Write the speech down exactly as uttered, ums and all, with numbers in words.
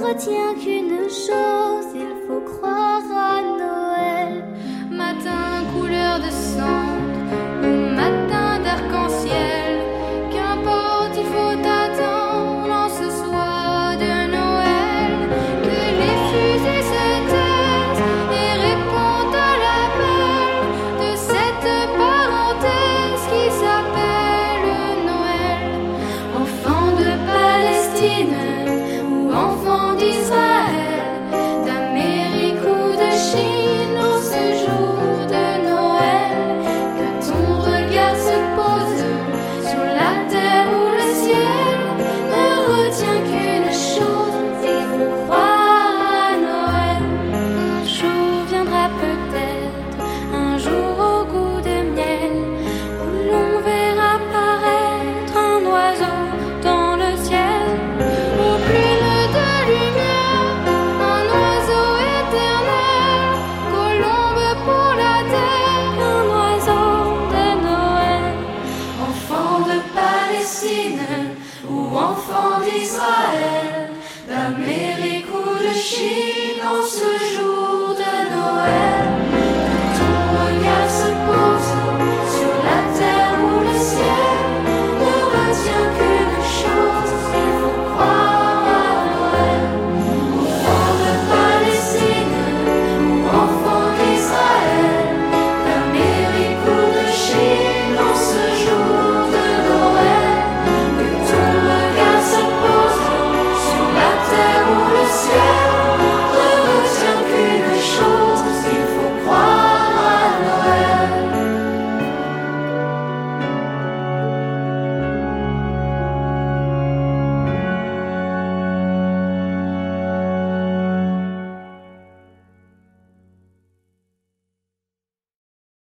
retiens qu'une chose, il faut croire à Noël. Matin couleur de cendre ou matin d'arc-en-ciel, qu'importe, il faut attendre en ce soir de Noël, que les fusées se taisent et répondent à l'appel de cette parenthèse qui s'appelle Noël. Enfant de Palestine ou enfant d'Israël, d'Amérique ou de Chine, en ce jour de Noël, que ton regard se pose sur la terre ou le ciel, ne retiens qu'une chose, il faut croire à Noël. Un jour viendra peut-être, un jour au goût de miel, où l'on verra apparaître un oiseau dans le ciel, Aux plumes de lumière, un oiseau éternel, colombe pour la terre, un oiseau de Noël. enfant de Palestine ou enfant d'Israël, d'Amérique ou de Chine, en ce jour